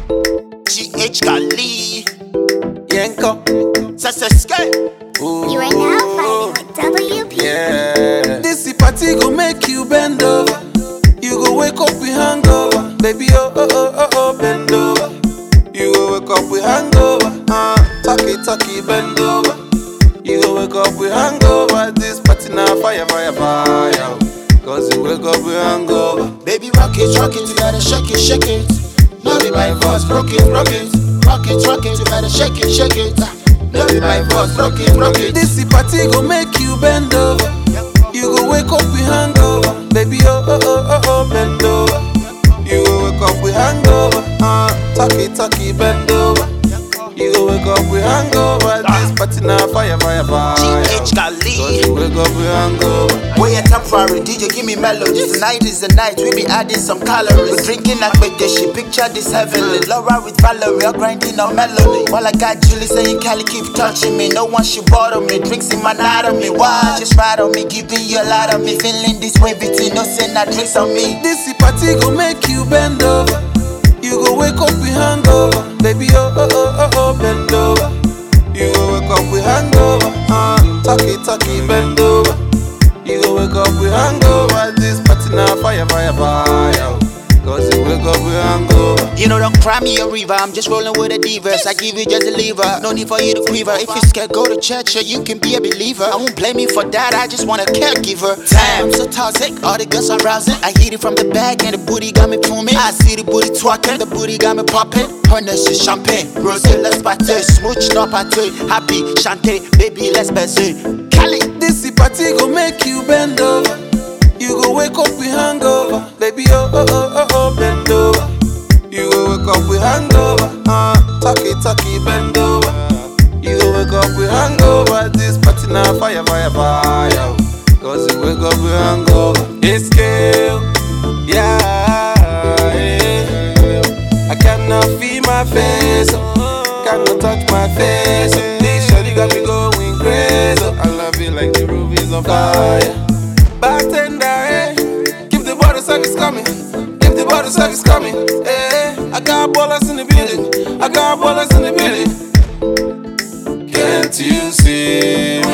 GH Kali, Yenko. Sasuke. You are now fighting with WP. Yeah. This party go make you bend over. You go wake up with hangover. Baby, bend over. You go wake up with hangover. Talkie, bend over. You go wake up with hangover. This party now fire. Cause you wake up with hangover. Baby, rock it, you gotta shake it. No be my voice, rock it. Rock it, you gotta shake it. No be my voice, rock it. This party go make you bend over. You go wake up with hangover. Baby, bend over. You go wake up with hangover. Talkie, bend over. You go wake up with hangover. This party now fire. GH Kali. Cause you wake up with hangover. Boy, a temporary DJ, give me melodies. Tonight is the night, we be adding some calories. We're drinking she picture this heavenly. Laura with Valerie, all grinding on melody. While I got Julie saying, Cali, keep touching me. No one should bother me, drinks in my anatomy. Why? Just ride on me, giving you a lot of me. Feeling this way, between no sin, I drinks on me. This party go make you bend over. You go wake up with hangover. Baby, bend over. You go wake up with hangover. Talkie, bend over. You go wake up with hangover. This party now fire. Cause you wake up with hangover. You know, don't cry me a river. I'm just rolling with a divas. I give you just a lever. No need for you to quiver. If you're scared, go to church or you can be a believer. I won't blame you for that. I just want a caregiver. Damn, I'm so toxic. All the girls are rousing. I hit it from the back and the booty got me booming. I see the booty twerking. The booty got me popping. Harness is champagne. Rosé, let's party. Smooch, no party. Happy, chante. Baby, let's buzzy. Cali. This party go make you bend over. You go wake up with hangover. Baby, bend over. You go wake up with hangover. Talkie, bend over. You go wake up with hangover. This party now fire. Cause you wake up with hangover. It's scale, yeah. I cannot feel my face, cannot touch my face. This shawty got me going crazy. I love it like the roof is on fire. Bartender, keep the bottle service coming. Keep the bottle service coming. I got ballers in the building. Can't you see